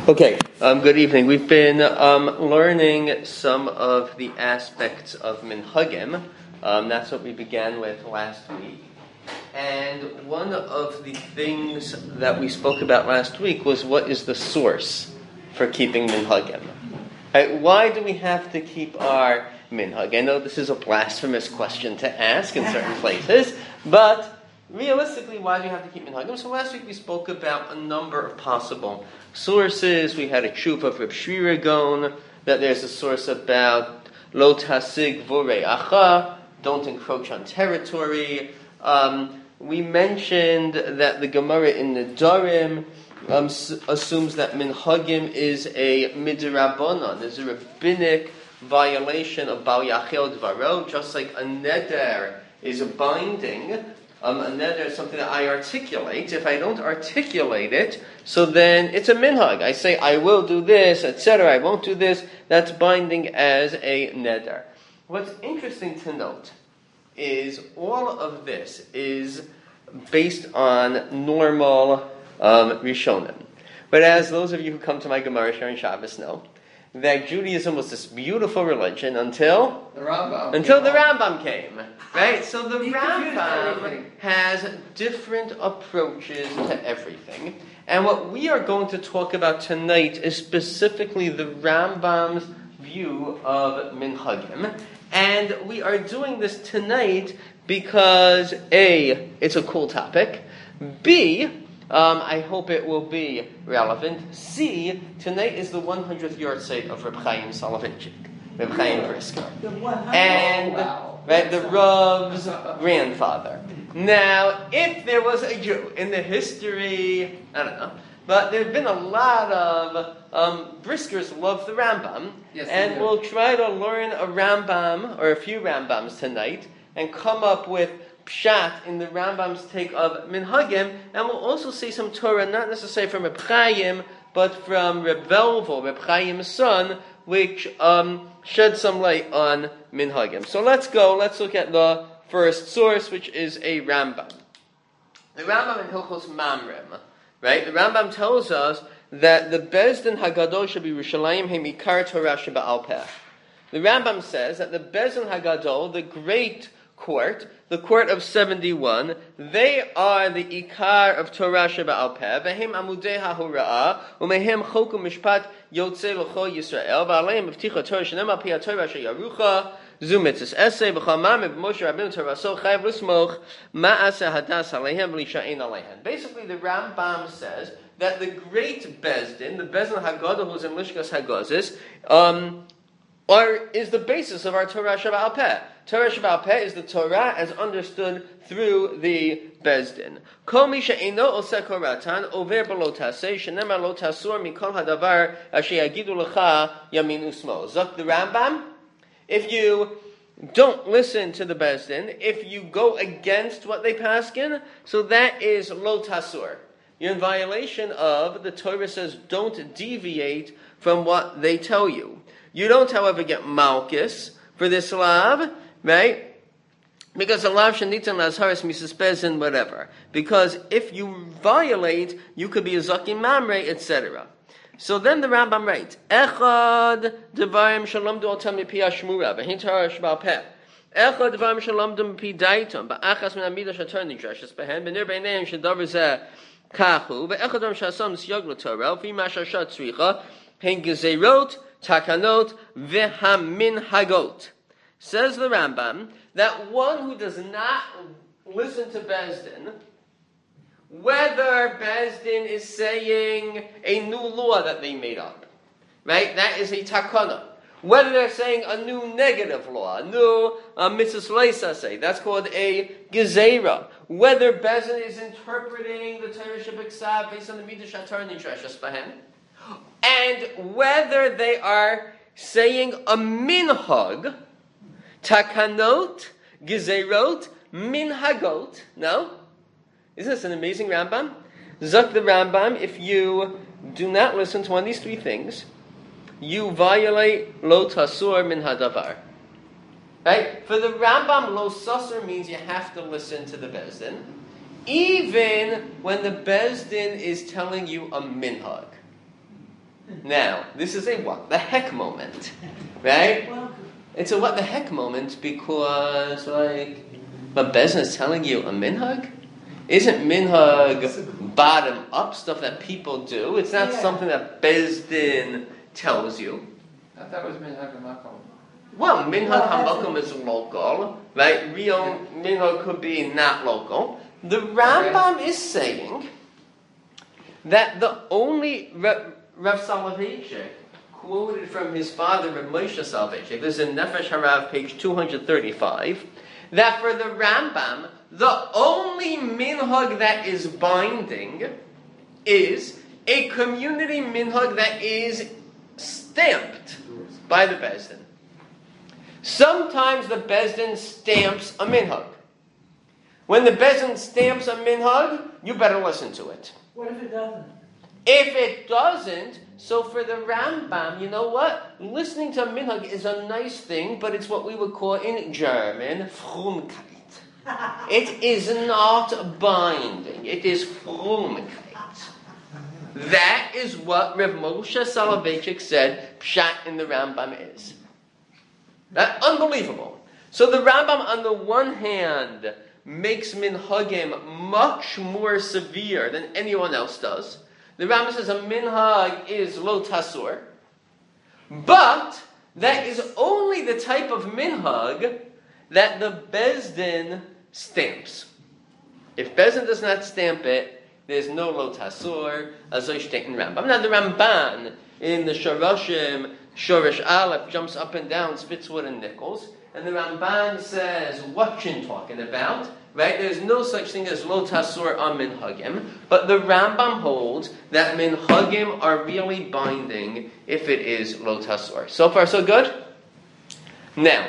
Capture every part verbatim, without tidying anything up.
Okay, um, good evening. We've been um, learning some of the aspects of minhagim. Um, that's what we began with last week. And one of the things that we spoke about last week was what is the source for keeping minhagim. Right? Why do we have to keep our minhag? I know this is a blasphemous question to ask in certain places, but realistically, why do you have to keep minhagim? So last week we spoke about a number of possible sources. We had a tshuva of Reb Shri Gon, that there's a source about lo tasig voreacha, don't encroach on territory. Um, we mentioned that the Gemara in the Darim um, s- assumes that minhagim is a midrabanan, is a rabbinic violation of bal yachel dvaro, just like a neder is a binding. Um, a neder is something that I articulate. If I don't articulate it, so then it's a minhag. I say, I will do this, et cetera. I won't do this. That's binding as a neder. What's interesting to note is all of this is based on normal um, Rishonim. But as those of you who come to my Gemara Sharon Shabbos know, that Judaism was this beautiful religion until the Rambam until the Rambam came, right? So the Rambam has different approaches to everything, and what we are going to talk about tonight is specifically the Rambam's view of minhagim, and we are doing this tonight because A, it's a cool topic, B, Um, I hope it will be relevant. C, tonight is the one hundredth yahrzeit of Reb Chaim Soloveitchik, Reb Chaim Brisker, and right, the Rav's grandfather. Now, if there was a Jew in the history, I don't know, but there have been a lot of um, Briskers love the Rambam, yes, and we'll try to learn a Rambam or a few Rambams tonight and come up with pshat in the Rambam's take of minhagim, and we'll also see some Torah, not necessarily from Reb Chaim, but from Reb Velvo, Reb Chaim's son, which um, shed some light on minhagim. So let's go, let's look at the first source, which is a Rambam. The Rambam in Hilchos Mamrim, right? The Rambam tells us that the Beis Din Hagadol should be Rishalayim Hemikar Torah Sheba'al Peh. The Rambam says that the Beis Din Hagadol, the great court, the court of seventy-one, they are the ikar of Torah sheba'al peh, v'hem amudei ha'hora'ah, u'mehem chok u'mishpat yotzei l'chol Yisrael, v'aleim v'ticha Torah shenem al pi ha'Torah she'yarucha, zu mitzvos esei, v'chal mameh v'moshe rabbeinu Torah chayav l'smoch, ma'aseh hadas aleihem v'lisha'ein aleihem. Basically, the Rambam says that the great Beis Din, the Beis Din Haggadah who's in Lishkas Hagazis, um, Or is the basis of our Torah Sheba'al Peh. Torah Sheba'al Peh is the Torah as understood through the Beis Din. Kol mi she'eino oseh koratan over b'lo taseh shenemar lo tasur mikol hadavar asher yagidu lecha yamin usmo. Zok the Rambam, if you don't listen to the Beis Din, if you go against what they paskin, so that is lo tasur. You're in violation of, the Torah says, don't deviate from what they tell you. You don't, however, get malchus for this lav, right? Because the lav shenitan lazharis misaspezin, whatever. Because if you violate, you could be a zakin mamre, et cetera. So then the Rambam writes, Echad devarim shalom du'otam mipi hashmura, v'hin Torah sheba'al peh. Echad devarim shalom du'otam mipi daitom, ba'achas min amida shatar nidreshes behen, b'nir b'eineim shedavar zeh kachu, v'echad devarim shasam nisyog l'torah, v'im mashashat tzricha, hein gezerot, takanot v'hamin hagot. Says the Rambam that one who does not listen to Beis Din, whether Beis Din is saying a new law that they made up, right? That is a takana. Whether they're saying a new negative law, a new uh, mitzvah leisa say, that's called a gezerah. Whether Beis Din is interpreting the Torah Shebiksav based on the midrash atar nidreshes bahen, and whether they are saying a minhag, takanot, gezerot, minhagot. No? Isn't this an amazing Rambam? Zuk the Rambam, if you do not listen to one of these three things, you violate lo tasur min hadavar. Right? For the Rambam, lo sasur means you have to listen to the Beis Din, even when the Beis Din is telling you a minhag. Now, this is a what the heck moment, right? It's a what the heck moment because, like, but Bezdin is telling you a minhag? Isn't minhag bottom up stuff that people do? It's not yeah. something that Bezdin tells you. I thought it was minhag hamakom. Well, minhag hamakom is local, right? Real minhag could be not local. The Rambam okay. is saying that the only Rav, Rav Soloveitchik quoted from his father, Rav Moshe Soloveitchik, this is in Nefesh Harav, page two thirty-five, that for the Rambam, the only minhag that is binding is a community minhag that is stamped by the Bezdin. Sometimes the Bezdin stamps a minhag. When the Bezdin stamps a minhag, you better listen to it. What if it doesn't? If it doesn't, so for the Rambam, you know what? Listening to a minhag is a nice thing, but it's what we would call in German, Frumkeit. It is not binding. It is Frumkeit. That is what Rav Moshe Soloveitchik said Pshat in the Rambam is. That's unbelievable. So the Rambam, on the one hand, makes minhagim much more severe than anyone else does. The Rambam says a minhag is lo tasur, but that is only the type of minhag that the Bezdin stamps. If Bezdin does not stamp it, there's no lo tasur, as I state in Rambam. Now the Ramban in the Shoroshim, Shorish Aleph, jumps up and down, spits wood and nickels, and the Ramban says, what you talking about? Right? There's no such thing as lo tasur on minhagim, but the Rambam holds that minhagim are really binding if it is lo tasur. So far, so good? Now,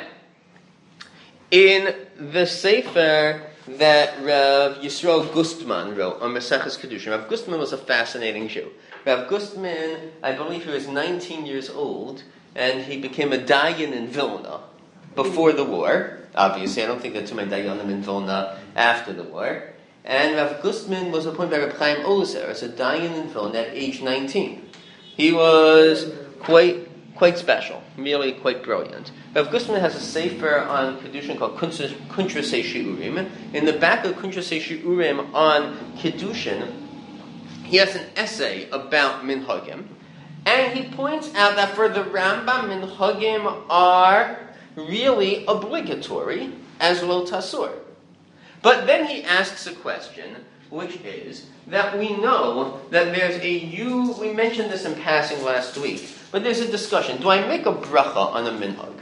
in the Sefer that Rav Yisrael Gustman wrote on Maseches Kedushin, Rav Gustman was a fascinating Jew. Rav Gustman, I believe he was nineteen years old, and he became a dayan in Vilna before the war. Obviously, I don't think there are too many dayanim in Vilna after the war. And Rav Gustman was appointed by Rav Chaim Ozer as a dayan in Vilna at age nineteen. He was quite quite special, really quite brilliant. Rav Gustman has a sefer on Kedushin called Kuntrasei Shiurim. In the back of Kuntrasei Shiurim on Kedushin, he has an essay about minhagim, and he points out that for the Rambam, minhagim are really obligatory as lo tasur. But then he asks a question, which is that we know that there's a you. We mentioned this in passing last week, but there's a discussion. Do I make a bracha on a minhag?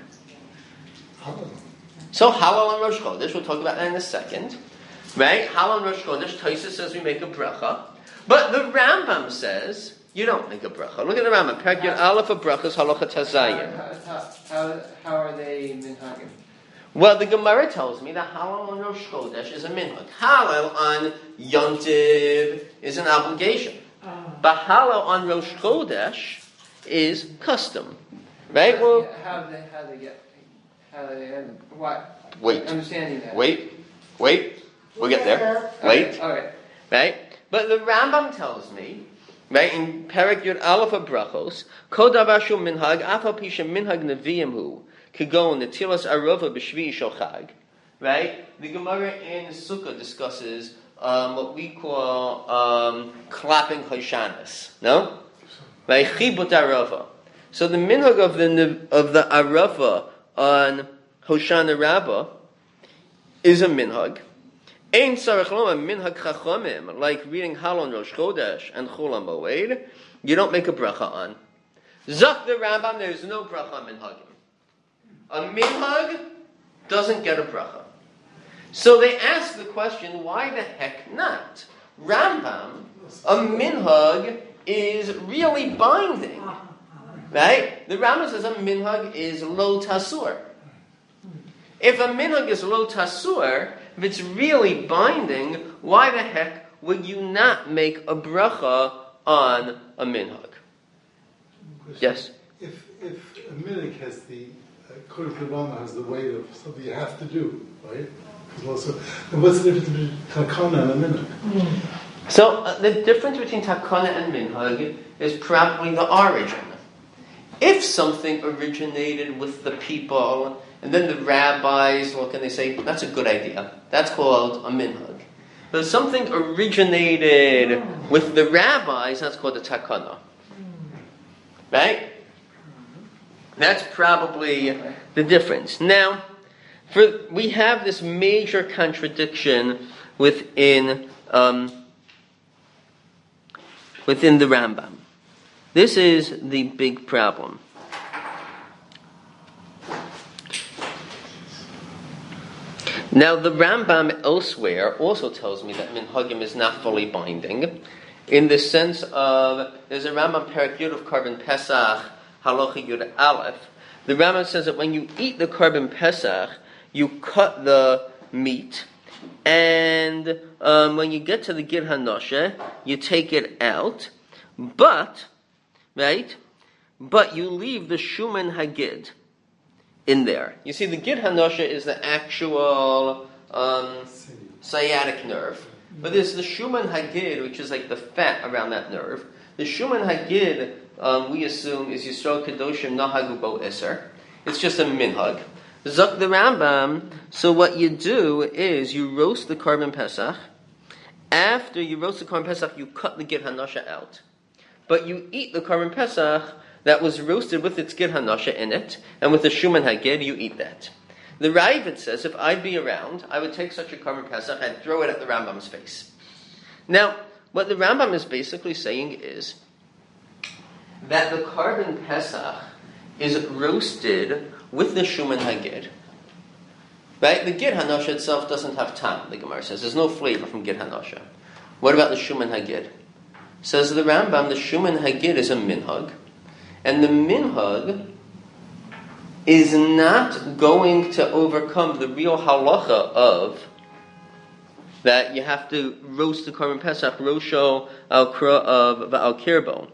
So halal on Rosh Chodesh, we'll talk about that in a second. Right? Halal on Rosh Chodesh, Tosfos says we make a bracha. But the Rambam says you don't make a bracha. Look at the Rambam. Perek Yud Aleph of brachas halacha tazayim. How, how, how are they minhagim? Well, the Gemara tells me that halal on Rosh Chodesh is a minhag. Halal on Yontiv is an obligation. But halal on Rosh Chodesh is custom. Right? How, well, how do they, how they get, how do they end? What? Wait. Understanding that. Wait. Wait. We'll get there. Wait. Okay. Okay. Right? But the Rambam tells me, right, in Perek Yud Aleph of Brachos, Kol davar shu minhag, af al pi sheminhag neviim hu, k'gon netilas arova b'shvi shochag. Right? The Gemara in Sukkah discusses um, what we call um, clapping Hoshanas. No? Right? Chibut arova. So the minhag of the of the arava on Hoshana Rabbah is a minhag. Ein sarach loma minhag chachamim, like reading Halon Rosh Chodesh and Chol HaMoed, you don't make a bracha on. Zak the Rambam, there is no bracha on minhagim. A minhag doesn't get a bracha. So they ask the question, why the heck not? Rambam, a minhag is really binding. Right? The Rambam says a minhag is lo tasur. If a minhag is lo tasur, if it's really binding, why the heck would you not make a bracha on a minhag? Yes? If if a minhag has the, according to Rambam, has the weight of something you have to do, right? Also, then what's the difference between takana and a minhag? So uh, the difference between takana and minhag is probably the origin. If something originated with the people, and then the rabbis look and they say, that's a good idea, that's called a minhag. But if something originated with the rabbis, that's called a takana. Right? That's probably the difference. Now, for we have this major contradiction within um, within the Rambam. This is the big problem. Now, the Rambam elsewhere also tells me that minhagim is not fully binding, in the sense of, there's a Rambam Perek Yud of Korban Pesach, Halacha Yud Aleph. The Rambam says that when you eat the Korban Pesach, you cut the meat, and um, when you get to the Gid Hanoshe, you take it out, but, right, but you leave the Shuman Hagid in there. You see, the Gid Hanoshe is the actual um, sciatic nerve. But there's the Shuman Hagid, which is like the fat around that nerve. The Shuman Hagid, um, we assume, is Yisrael Kedoshim Nahagu Bo Iser. It's just a minhag. Zok the Rambam, so what you do is you roast the Korban Pesach. After you roast the Korban Pesach, you cut the Gid Hanoshe out. But you eat the Korban Pesach that was roasted with its Gid Hanoshe in it, and with the Shuman Hagid, you eat that. The Ravid says, if I'd be around, I would take such a Korban Pesach and throw it at the Rambam's face. Now, what the Rambam is basically saying is that the Korban Pesach is roasted with the Shuman Hagid. Right? The Gid Hanoshe itself doesn't have tam, the Gemara says. There's no flavor from Gid Hanoshe. What about the Shuman Hagid? Says the Rambam, the Shuman Hagid is a minhag, and the minhag is not going to overcome the real halacha of that you have to roast the Korban Pesach, rosho al kra of al kirbo.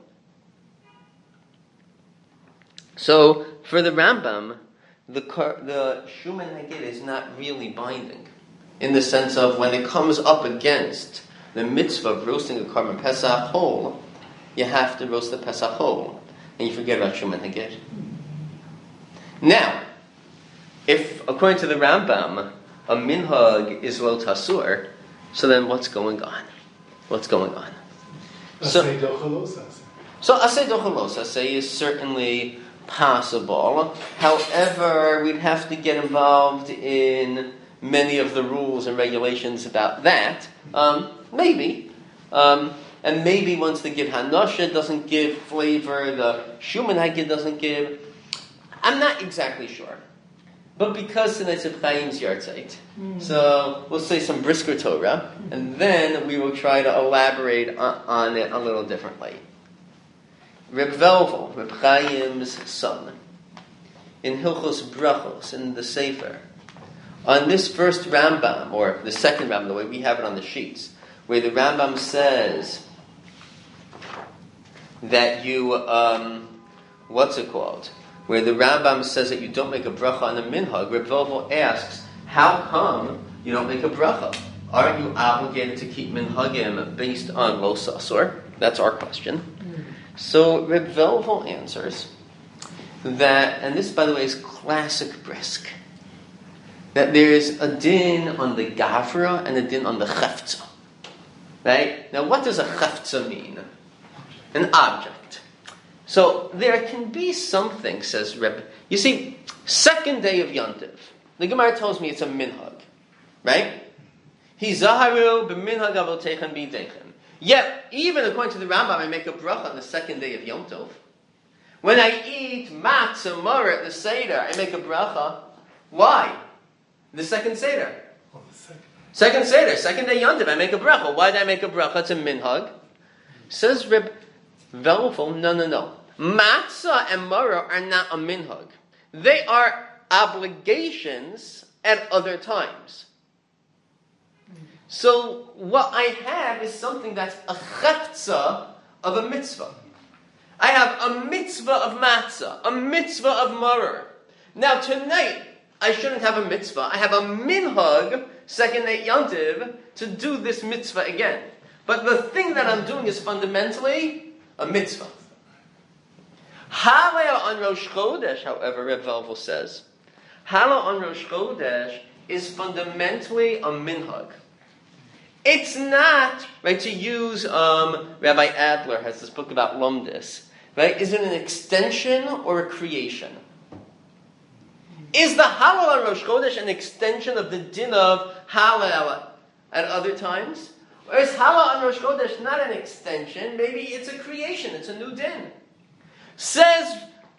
So for the Rambam, the the Shuman Hagid is not really binding, in the sense of when it comes up against the mitzvah of roasting a Korban Pesach whole, you have to roast the Pesach whole, and you forget about Shuman Hagid. Now, if according to the Rambam, a minhag is lo tasur, so then what's going on? What's going on? So, so asay dochalos asay is certainly possible. However, we'd have to get involved in many of the rules and regulations about that. Um, maybe. Um, and maybe once the Gid Hanoshe doesn't give flavor, the Shuman Hagid doesn't give. I'm not exactly sure. But because tonight's Reb Chaim's Yartzeit, mm. so we'll say some brisker Torah, and then we will try to elaborate on, on it a little differently. Reb Velvel, Reb Chaim's son, in Hilchos Brachos, in the Sefer, on this first Rambam, or the second Rambam, the way we have it on the sheets, where the Rambam says that you, um, what's it called? Where the Rambam says that you don't make a bracha on a minhag, Reb Velvel asks, how come you don't make a bracha? Aren't you obligated to keep minhagim based on lo sasor? That's our question. Mm. So Reb Velvel answers that, and this, by the way, is classic brisk, that there is a din on the gavra and a din on the chefza. Right? Now, what does a chefza mean? An object. So there can be something, says Reb. You see, second day of Yontiv, the Gemara tells me it's a minhag, right? Hizaharu b'minhag avotechem b'idechem. Yet, even according to the Rambam, I make a bracha on the second day of Yom Tov. When I eat matzah mar at the Seder, I make a bracha. Why? The second Seder. Oh, the second. Second Seder, second day Yontiv, I make a bracha. Why did I make a bracha? It's a minhag. Says Reb Velvel, no, no, no. Matzah and maror are not a minhag. They are obligations at other times. So what I have is something that's a chefza of a mitzvah. I have a mitzvah of matzah, a mitzvah of maror. Now tonight, I shouldn't have a mitzvah. I have a minhag, second night Yontiv, to do this mitzvah again. But the thing that I'm doing is fundamentally a mitzvah. Hallel on Rosh Chodesh, however, Reb Velvel says, Hallel on Rosh Chodesh is fundamentally a minhag. It's not, right, to use, um, Rabbi Adler has this book about Lumdis, right? Is it an extension or a creation? Is the Hallel on Rosh Chodesh an extension of the din of Hallel at other times? Or is Hallel on Rosh Chodesh not an extension? Maybe it's a creation, it's a new din. Says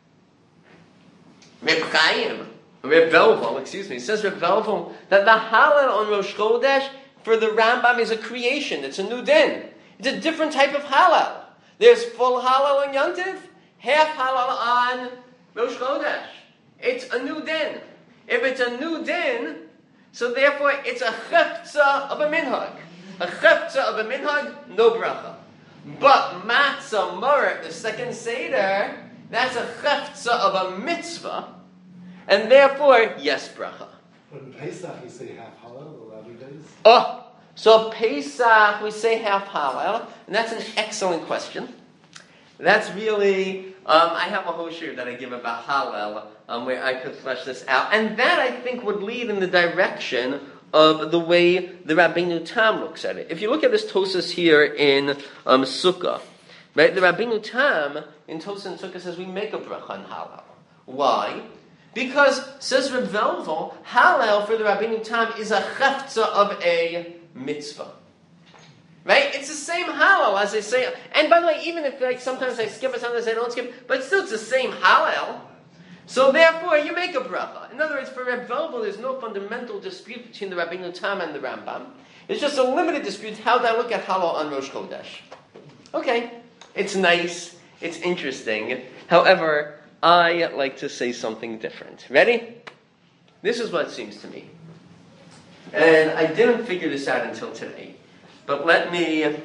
Reb Chaim, Reb Velvel, excuse me, says Reb Velvel that the Hallel on Rosh Chodesh for the Rambam is a creation, it's a new din. It's a different type of Hallel. There's full Hallel on Yontiv, half Hallel on Rosh Chodesh. It's a new din. If it's a new din, so therefore it's a chefza of a minhag. A chefza of a minhag, no bracha. But matzah marek, the second seder, that's a chefza of a mitzvah, and therefore, yes, bracha. But in Pesach you say half halal, eleven days? Oh, so Pesach we say half halal, and that's an excellent question. That's really, um, I have a whole shiur that I give about halal, um, where I could flesh this out, and that I think would lead in the direction of the way the Rabbeinu Tam looks at it. If you look at this Tosas here in um, Sukkah, right? The Rabbeinu Tam in Tosas and Sukkah says we make a bracha on halal. Why? Because, says Reb Velvel, halal for the Rabbeinu Tam is a chefza of a mitzvah. Right? It's the same halal as they say. And by the way, even if like sometimes I skip or sometimes I don't skip, but still it's the same halal. So therefore, you make a bracha. In other words, for Reb Velvel, there's no fundamental dispute between the Rabbeinu Tam and the Rambam. It's just a limited dispute how they look at halal on Rosh Chodesh. Okay, it's nice, it's interesting. However, I like to say something different. Ready? This is what it seems to me. And I didn't figure this out until today. But let me...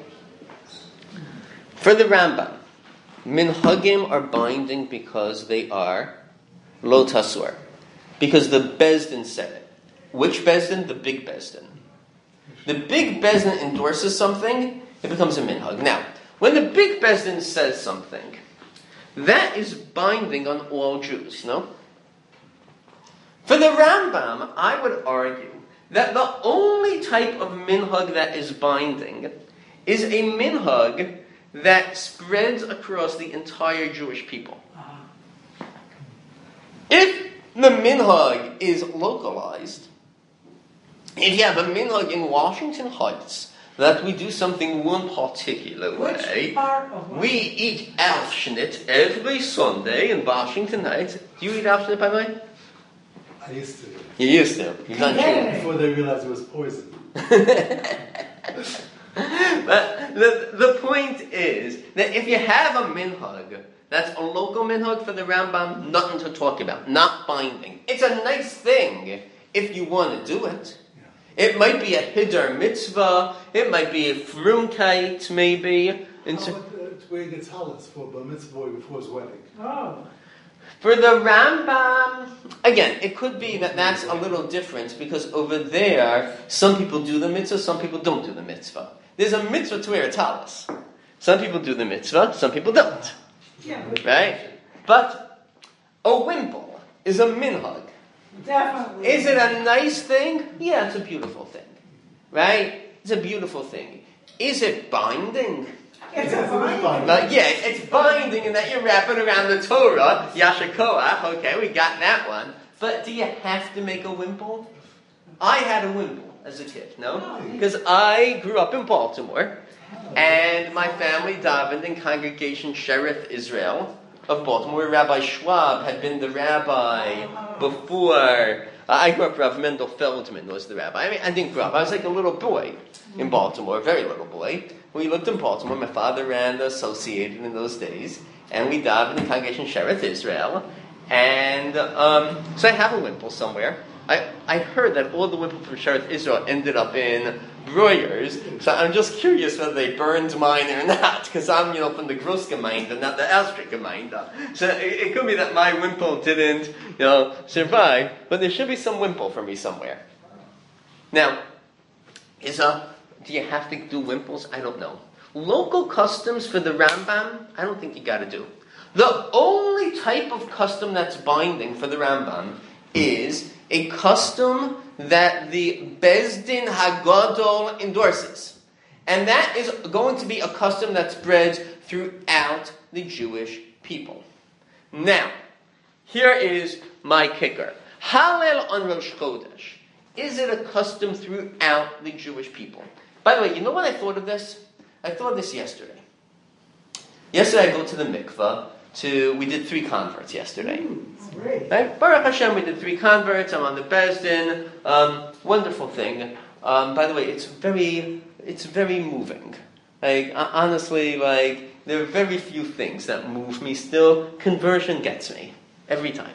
For the Rambam, minhagim are binding because they are lo tasur. Because the Bezdin said it. Which Bezdin? The big Bezdin. The big Bezdin endorses something, it becomes a minhag. Now, when the big Bezdin says something, that is binding on all Jews, no? For the Rambam, I would argue that the only type of minhag that is binding is a minhag that spreads across the entire Jewish people. If the minhag is localized, if you have a minhag in Washington Heights that we do something one particular way, we eat Aufschnitt every Sunday in Washington Heights. Do you eat Aufschnitt, by the way? I used to. You used to. You're not sure. Before they realized it was poison. But the, the point is that if you have a minhag, that's a local minhag for the Rambam, nothing to talk about, not binding. It's a nice thing if you want to do it. It might be a hiddur mitzvah, it might be a frumkeit, maybe. How about uh, where he gets halas for bar mitzvah before his wedding? Oh. For the Rambam, again, it could be that that's a little different because over there, some people do the mitzvah, some people don't do the mitzvah. There's a mitzvah to wear a talis. Some people do the mitzvah, some people don't. Yeah. Right? But a wimple is a minhag. Definitely. Is it a nice thing? Yeah, it's a beautiful thing. Right? It's a beautiful thing. Is it binding? It's a fine. Uh, yeah, it's binding in that you're wrapping around the Torah, Yashakoach, okay, we got that one. But do you have to make a wimple? I had a wimple as a kid, no? Because I grew up in Baltimore, and my family davened in Congregation Sheriff Israel of Baltimore. Rabbi Schwab had been the rabbi before. I grew up, Rav Mendel Feldman was the rabbi. I mean, I didn't grow up. I was like a little boy in Baltimore, a very little boy. We lived in Baltimore. My father ran the Associated in those days. And we davened in Congregation Sheriff Israel. And um, so I have a wimple somewhere. I, I heard that all the wimples from Sheriff Israel ended up in Breuer's. So I'm just curious whether they burned mine or not. Because I'm, you know, from the Großgemeinde, not the Austric-Gemeinde. So it, it could be that my wimple didn't, you know, survive. But there should be some wimple for me somewhere. Now, is a Do you have to do wimples? I don't know. Local customs for the Rambam, I don't think you got to do. The only type of custom that's binding for the Rambam is a custom that the Bezdin Hagadol endorses. And that is going to be a custom that spreads throughout the Jewish people. Now, here is my kicker. Hallel on Rosh Chodesh. Is it a custom throughout the Jewish people? By the way, you know what I thought of this? I thought of this yesterday. Yesterday I go to the mikveh. To we did three converts yesterday. Great. Right? Baruch Hashem, we did three converts. I'm on the Bezdin. Um, wonderful thing. Um, by the way, it's very, it's very moving. Like honestly, like there are very few things that move me. Still, conversion gets me every time.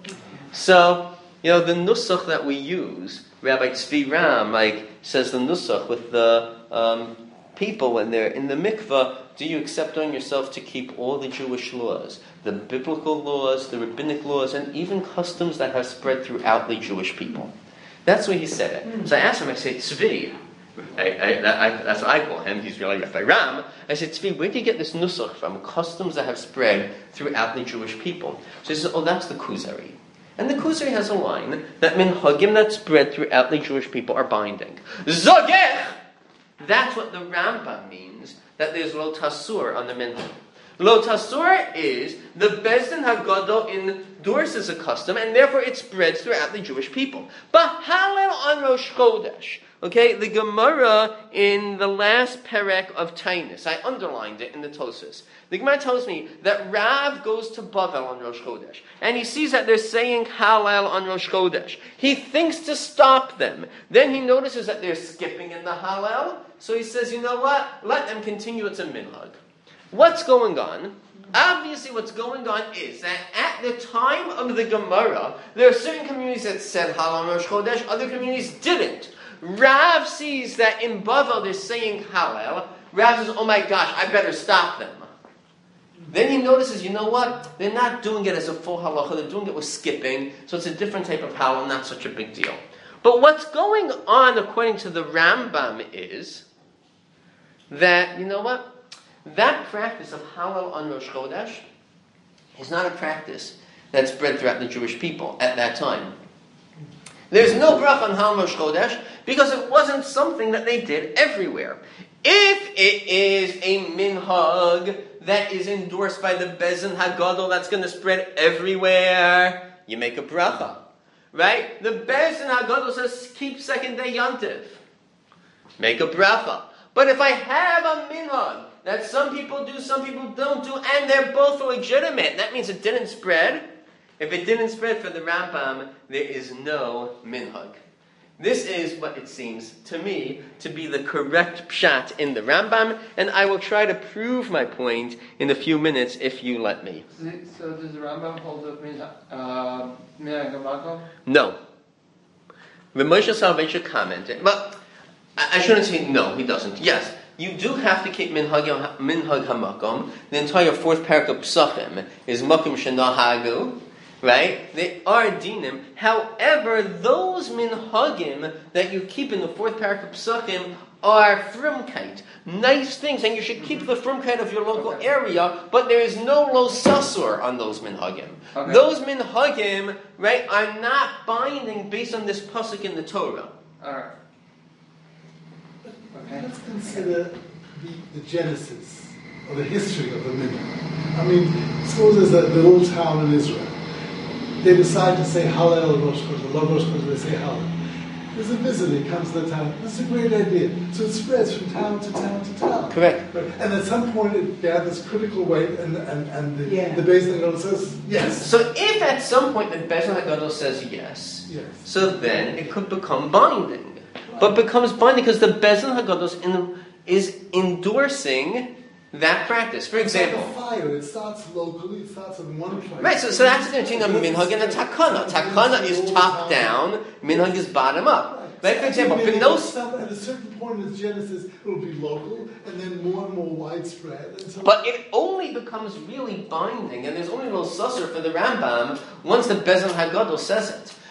So, you know, the nusach that we use, Rabbi Tzvi Ram, like says the nusach with the um, people when they're in the mikveh. Do you accept on yourself to keep all the Jewish laws, the biblical laws, the rabbinic laws, and even customs that have spread throughout the Jewish people? That's what he said it. So I asked him, I said, Tzvi, I, I, I, that's what I call him, he's really Rabbi Ram. I said, Tzvi, where do you get this nusach from, customs that have spread throughout the Jewish people? So he says, oh, that's the Kuzari. And the Kuzari has a line that minhagim that spread throughout the Jewish people are binding. Zogech! That's what the Rambam means, that there's lo tasur on the minhag. Lo tasur is the Bezdin Hagadol endorses a custom, and therefore it spreads throughout the Jewish people. But Hallel on Rosh Chodesh. Okay, the Gemara in the last perek of Tainus, I underlined it in the Tosfos. The Gemara tells me that Rav goes to Bavel on Rosh Chodesh, and he sees that they're saying Hallel on Rosh Chodesh. He thinks to stop them. Then he notices that they're skipping in the Hallel, so he says, you know what? Let them continue, it's a minhag. What's going on? Obviously what's going on is that at the time of the Gemara, there are certain communities that said Hallel on Rosh Chodesh, other communities didn't. Rav sees that in Bavel they're saying Hallel. Rav says, oh my gosh, I better stop them. Then he notices, you know what? They're not doing it as a full halacha, they're doing it with skipping, so it's a different type of Hallel, not such a big deal. But what's going on, according to the Rambam, is that, you know what? That practice of Hallel on Rosh Chodesh is not a practice that spread throughout the Jewish people at that time. There's no brach on Hallel Rosh Chodesh because it wasn't something that they did everywhere. If it is a minhag that is endorsed by the Bezdin Hagadol that's going to spread everywhere, you make a bracha. Right? The Bezdin Hagadol says, keep second day Yontif. Make a bracha. But if I have a minhag that some people do, some people don't do, and they're both legitimate, that means it didn't spread. If it didn't spread for the Rambam, there is no minhag. This is what it seems to me to be the correct pshat in the Rambam, and I will try to prove my point in a few minutes if you let me. So, so does the Rambam hold up uh, minhag hamakom? No. The Moshe Salvation commented, but I shouldn't say no, he doesn't. Yes, you do have to keep minhag, minhag hamakom. The entire fourth parak of Psachim is makom shenahagu. Right? They are dinim. However, those minhagim that you keep in the fourth parak of Psachim are frumkeit, nice things, and you should keep the frumkeit of your local okay. area, but there is no lo sasur on those minhagim. Okay. Those minhagim, right, are not binding based on this pasuk in the Torah. Alright. Okay. Let's consider the, the genesis, or the history of the minhag. I mean, suppose there's a little town in Israel. They decide to say Hallel Rosh Chodesh, Lo Rosh Chodesh, they say Hallel. There's a visitor, he comes to the town. That's a great idea. So it spreads from town to town to town. Correct. Right. And at some point it gathers critical weight, and and, and the, yeah. the Bezdin Hagadol says yes. So if at some point the Bezdin Hagadol says yes, yes, so then it could become binding. Right. But becomes binding because the Bezdin Hagadol is endorsing that practice. For example, it's like a fire. It starts locally. It starts in one place. Right. So, so that's the difference between a minhag and a takana. Takana is top down. Minhag is bottom up. Right. For example, for no at a certain point in its genesis, it will be local, and then more and more widespread. And so but it only becomes really binding, and there's only no susser for the Rambam once the Bezdin Hagadol says it.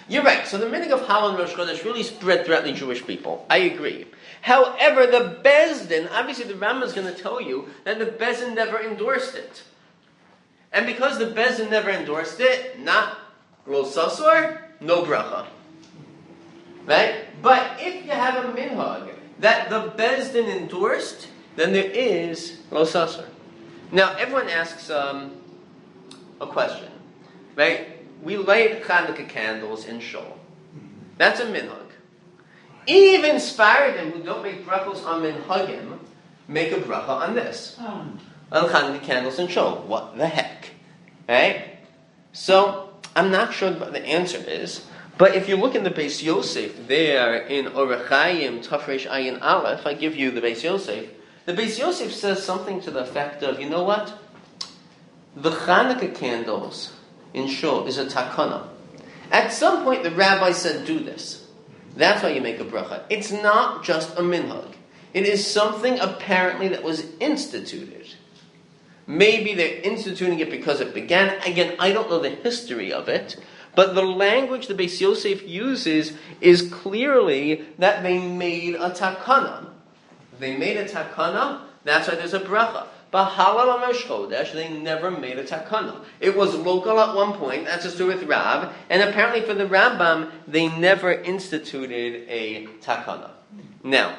You're right. So the minhag of Halal Rosh Chodesh really spread throughout the Jewish people. I agree. However, the Bezdin, obviously the Rambam is going to tell you that the Bezdin never endorsed it. And because the Bezdin never endorsed it, not lo sasor, no bracha. Right? But if you have a minhag that the Bezdin endorsed, then there is lo sasor. Now, everyone asks um, a question. Right? We light Hanukkah candles in Shul. That's a minhag. Even Sfaradim who don't make brachos on minhagim make a bracha on this. Oh. On Hanukkah candles in Shul. What the heck? Right? So, I'm not sure what the answer is, but if you look in the Beis Yosef there in Orach Chaim Tafresh Ayin Aleph, I give you the Beis Yosef, the Beis Yosef says something to the effect of, you know what? The Hanukkah candles in Shul is a takana. At some point the rabbi said, do this. That's why you make a bracha. It's not just a minhag. It is something apparently that was instituted. Maybe they're instituting it because it began. Again, I don't know the history of it. But the language the Beis Yosef uses is clearly that they made a takana. They made a takana, that's why there's a bracha. But Halal Rosh Chodesh, they never made a takana. It was local at one point, that's just to do with Rav, and apparently for the Rambam, they never instituted a takana. Now,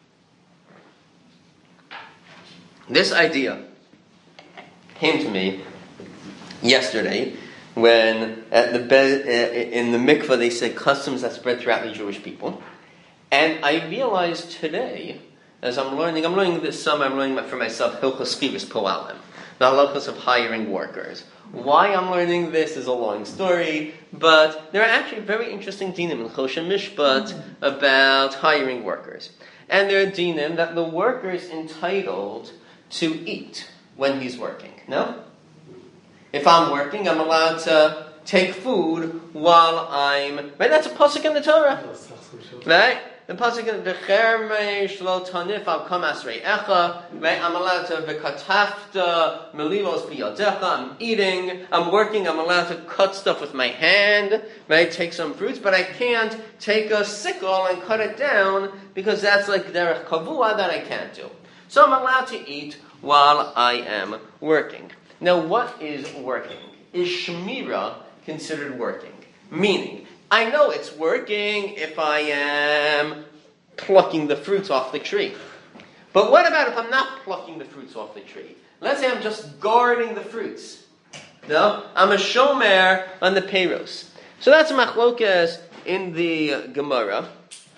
this idea came to me yesterday when at the be- in the mikveh they said customs that spread throughout the Jewish people, and I realized today, as I'm learning, I'm learning this summer, I'm learning for myself Hilchos Chivas Poalim, the halachos of hiring workers. Why I'm learning this is a long story, but there are actually very interesting dinim in Choshen Mishpat about hiring workers, and there are dinim that the worker is entitled to eat when he's working. No? If I'm working, I'm allowed to take food while I'm... Right? That's a pasuk in the Torah. Right? The pasuk in the Chermei Shlo Tanif Al Kam Asrei Echa. Right? I'm allowed to V'katafta Melilos Biyadecha. I'm eating. I'm working. I'm allowed to cut stuff with my hand. Right? Take some fruits. But I can't take a sickle and cut it down because that's like derech kavua that I can't do. So I'm allowed to eat while I am working. Now, what is working? Is Shemira considered working? Meaning, I know it's working if I am plucking the fruits off the tree. But what about if I'm not plucking the fruits off the tree? Let's say I'm just guarding the fruits. No? I'm a shomer on the peiros. So that's machlokas in the Gemara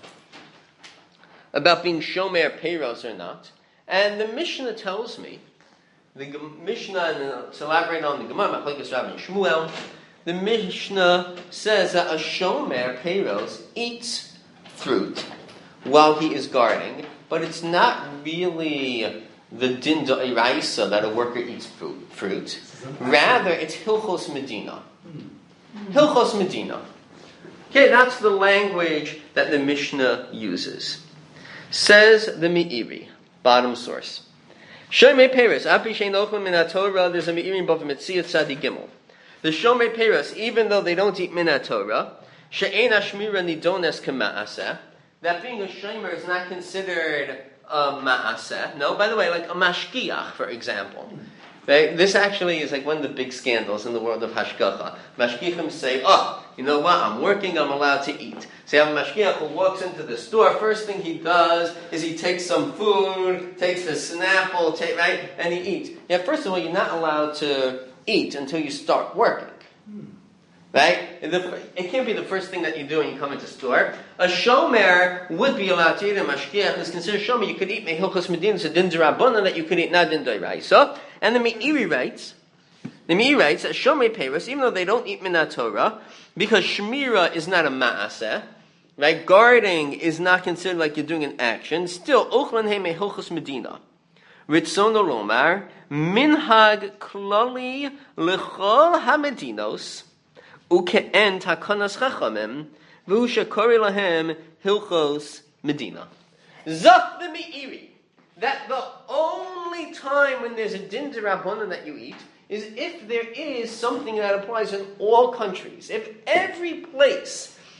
about being shomer peiros or not. And the Mishnah tells me, the Mishnah, and to elaborate on the Gemara, Machlekes Rav and Shmuel, the Mishnah says that a shomer peiros eats fruit while he is guarding, but it's not really the din d'oraisa that a worker eats fruit. fruit. Rather, it's Hilchos Medina. Hilchos Medina. Okay, that's the language that the Mishnah uses. Says the Meiri, bottom source. Shomei Peiros, api shein ochlim min haTorah, there's a Meiri above Metzias Tzadi Gimel. The Shomei Peiros, even though they don't eat min haTorah, she'ein hashmira nidones k'ma'aseh, that being a shomer is not considered a ma'aseh. No, by the way, like a mashkiach, for example. Right? This actually is like one of the big scandals in the world of hashgacha. Mashkichim say, oh, you know what, I'm working, I'm allowed to eat. So you have a mashkiach who walks into the store, first thing he does is he takes some food, takes a Snapple, take, right, and he eats. Yeah, first of all, you're not allowed to eat until you start working. Right? It can't be the first thing that you do when you come into the store. A shomer would be allowed to eat, a mashkiach is considered shomer. You could eat mehilchos medina, it's a din d'rabbanan that you could eat, not din d'oraisa. And the Meiri writes, the Meiri writes that shomer peiros, even though they don't eat min haTorah, because shmira is not a ma'aseh, right? Guarding is not considered like you're doing an action. Still, ochlan he mehilchos medina. Ritzono lomar minhag klali lechol hamedinos. Uke'en takanas chachamim, v'hu shekori lahem hilchos medina. Zok the Meiri, that the only time when there's a din d'rabbanan that you eat is if there is something that applies in all countries. If every place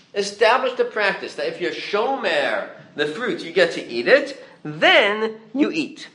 established a practice that if you're shomer the fruit, you get to eat it, then you eat.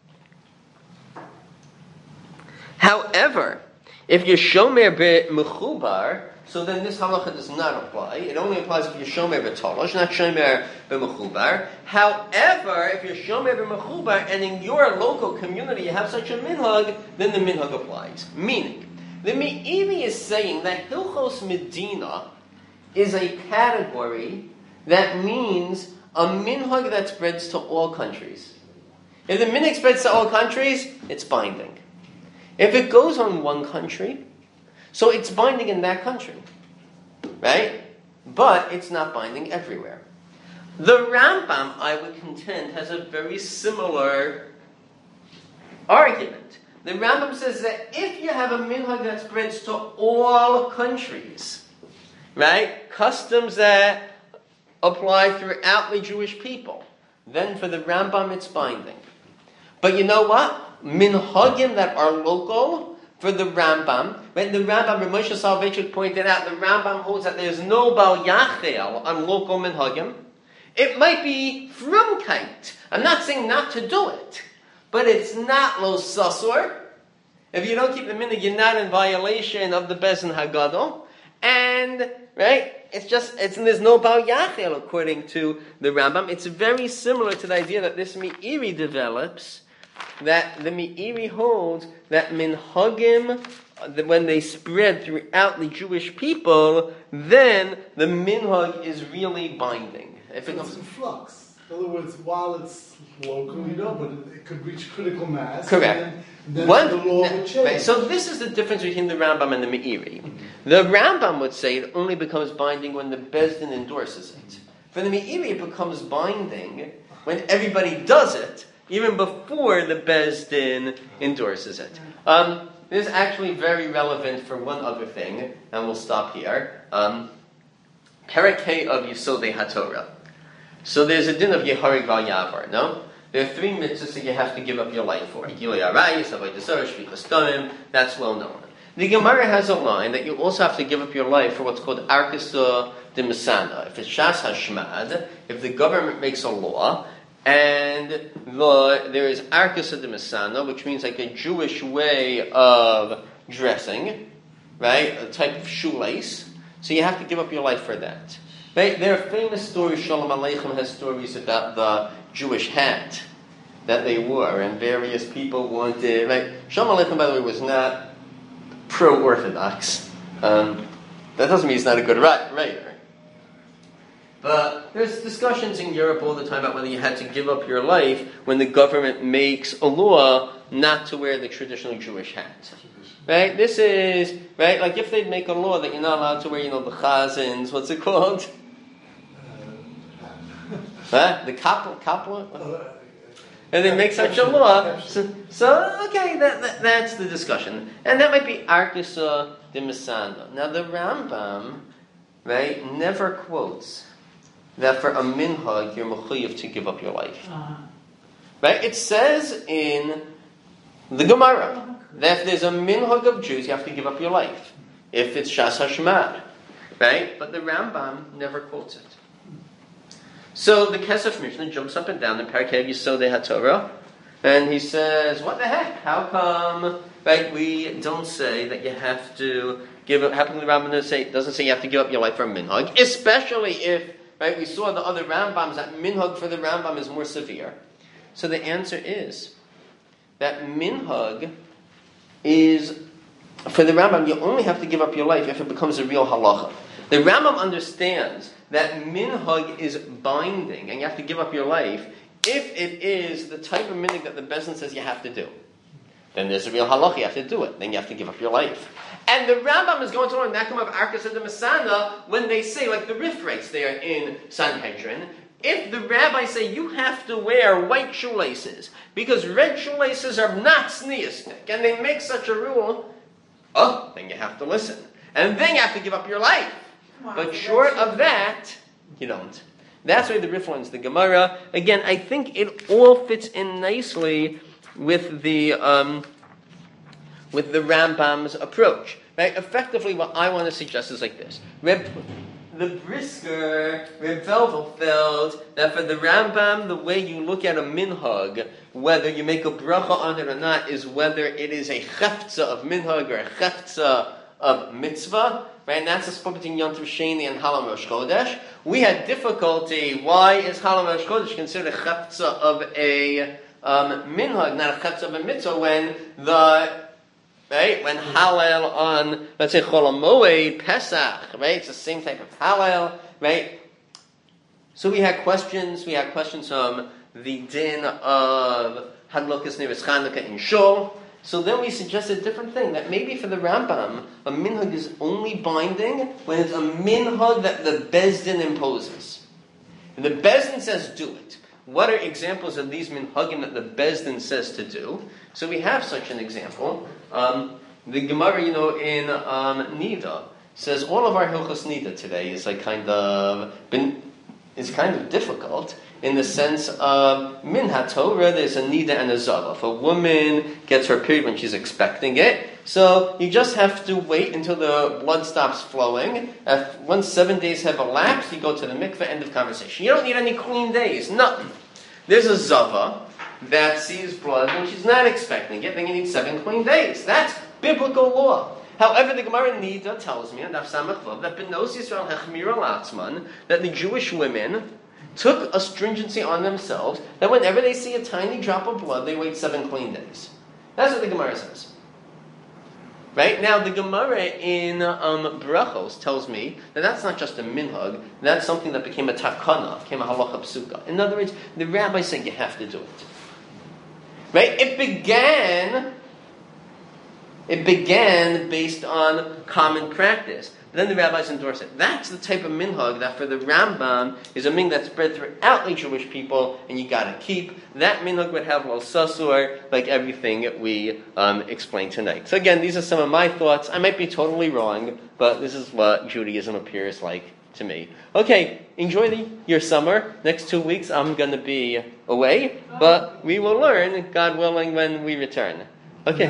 However, if you're shomer b'mechubar, so then this halacha does not apply. It only applies if you're shomer b'tolosh, not shomer b'mechubar. However, if you're shomer b'mechubar and in your local community you have such a minhag, then the minhag applies. Meaning, the Meiri is saying that Hilchos Medina is a category that means a minhag that spreads to all countries. If the minhag spreads to all countries, it's binding. If it goes on one country, so it's binding in that country, right? But it's not binding everywhere. The Rambam, I would contend, has a very similar argument. The Rambam says that if you have a minhag that spreads to all countries, right, customs that apply throughout the Jewish people, then for the Rambam it's binding. But you know what? Minhagim that are local, for the Rambam, when the Rambam, Rav Moshe Soloveitchik pointed out, the Rambam holds that there's no bal yachel on local minhagim. It might be frumkeit. I'm not saying not to do it, but it's not lo sasur. If you don't keep the minhag, you're not in violation of the Bezin Hagadol. And, right, it's just, it's, there's no bal yachel according to the Rambam. It's very similar to the idea that this Meiri develops, that the Meiri holds that minhagim, that when they spread throughout the Jewish people, then the minhag is really binding. If it's it's in flux. In other words, while it's local, you know, but it, it could reach critical mass. Correct. And then, then One, the law would change. right, so this is the difference between the Rambam and the Meiri. Mm-hmm. The Rambam would say it only becomes binding when the Bezdin endorses it. For the Meiri, it becomes binding when everybody does it, even before the Bezdin endorses it. Um, this is actually very relevant for one other thing, and we'll stop here. Um, Parakeh of Yesodei HaTorah. So there's a din of Yeharig Val Yavar, no? There are three mitzvahs that you have to give up your life for. Gilui Arayis, Avodah Zarah, Shvichas Damim, that's well known. The Gemara has a line that you also have to give up your life for what's called Arkasa de Masana. If it's Shas Hashmad, if the government makes a law, and the, there is Arkasa de Masana, which means like a Jewish way of dressing, right? A type of shoelace. So you have to give up your life for that. Right? There are famous stories, Shalom Aleichem has stories about the Jewish hat that they wore, and various people wanted, right? Shalom Aleichem, by the way, was not pro-Orthodox. Um, that doesn't mean he's not a good writer. But there's discussions in Europe all the time about whether you had to give up your life when the government makes a law not to wear the traditional Jewish hat. Right? This is, right, like if they'd make a law that you're not allowed to wear, you know, the chazans, what's it called? Huh? The kapla? kapla? And they make such a law. So, so okay, that, that that's the discussion. And that might be Arkasa de Masana. Now the Rambam, right, never quotes that for a minhag you're mechuyev to give up your life. Uh-huh. Right? It says in the Gemara that if there's a minhag of Jews, you have to give up your life. If it's Shas Hashmad. Right? But the Rambam never quotes it. So the Kesef Mishnah jumps up and down in Parakeh Yesodei HaTorah, and he says, what the heck? How come, right, we don't say that you have to give up, how come the Rambam doesn't say, doesn't say you have to give up your life for a minhag, especially if, right, we saw the other Rambams, that minhag for the Rambam is more severe. So the answer is that minhag is, for the Rambam, you only have to give up your life if it becomes a real halacha. The Rambam understands that minhag is binding, and you have to give up your life if it is the type of minhag that the Bezdin says you have to do. Then there's a real halacha, you have to do it. Then you have to give up your life. And the Rambam is going to learn Nakum of Arkasa de Masana when they say, like the Rif writes there in Sanhedrin, if the rabbis say you have to wear white shoelaces because red shoelaces are not sneistic, and they make such a rule, oh, then you have to listen. And then you have to give up your life. Wow, but short of that, you don't. That's why the Rif learns the Gemara. Again, I think it all fits in nicely with the um, with the Rambam's approach. Right? Effectively, what I want to suggest is like this: Reb, the Brisker, Reb Velvel felt that for the Rambam, the way you look at a minhag, whether you make a bracha on it or not, is whether it is a chefza of minhag or a chefza of mitzvah. Right, and that's the split between Yom Tov Sheni and Halal Rosh Chodesh. We had difficulty. Why is Halal Rosh Chodesh considered a chefza of a um, minhag, not a chefza of a mitzvah? When the right when Halal on, let's say Chol HaMoed Pesach, right? It's the same type of Halal, right? So we had questions. We had questions from the din of Hadlokas Nevis Chanukah in Shul. So then we suggested a different thing, that maybe for the Rambam, a minhag is only binding when it's a minhag that the Bezdin imposes. And the Bezdin says do it. What are examples of these minhagim that the Bezdin says to do? So we have such an example. Um, the Gemara, you know, in um, Nida says all of our Hilchos Nida today is like kind of been is kind of difficult. In the sense of min haTorah, there's a nida and a zava. If a woman gets her period when she's expecting it, so you just have to wait until the blood stops flowing. If, once seven days have elapsed, you go to the mikveh, end of conversation. You don't need any clean days, nothing. There's a zava that sees blood when she's not expecting it, then you need seven clean days. That's biblical law. However, the Gemara Nida tells me, and Daf Samach Vav, that Benos Yisrael Hechmir Alatzman, that the Jewish women took a stringency on themselves that whenever they see a tiny drop of blood, they wait seven clean days. That's what the Gemara says. Right? Now, the Gemara in um, Brachos tells me that that's not just a minhag, that's something that became a takana, became a halacha psuka. In other words, the rabbi said you have to do it. Right? It began, it began based on common practice. Then the rabbis endorse it. That's the type of minhag that for the Rambam is a minhag that's spread throughout the Jewish people, and you got to keep. That minhag would have lo sasur, like everything we um, explained tonight. So again, these are some of my thoughts. I might be totally wrong, but this is what Judaism appears like to me. Okay, enjoy the, your summer. Next two weeks I'm going to be away, but we will learn, God willing, when we return. Okay.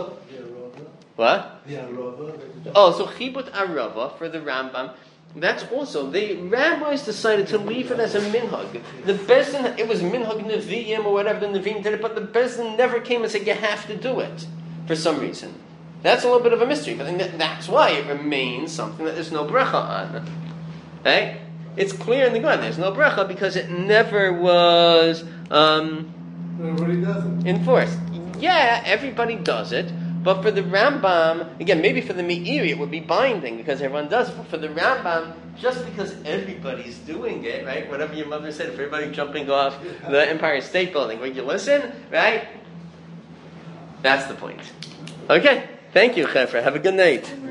What? The Arava. Oh, so Chibut Arava for the Rambam. That's also, the rabbis decided to leave it as a minhag. The Bezdin, it was minhag Nevi'im or whatever the Nevi'im did it, but the Bezdin never came and said you have to do it for some reason. That's a little bit of a mystery, but that's why it remains something that there's no bracha on. Right? It's clear in the Gemara there's no bracha because it never was um, Everybody does it. enforced. Yeah, everybody does it. But for the Rambam, again, maybe for the Meiri it would be binding because everyone does it. But for the Rambam, just because everybody's doing it, right? Whatever your mother said, if everybody's jumping off the Empire State Building, would you listen? Right? That's the point. Okay. Thank you, Chefra. Have a good night.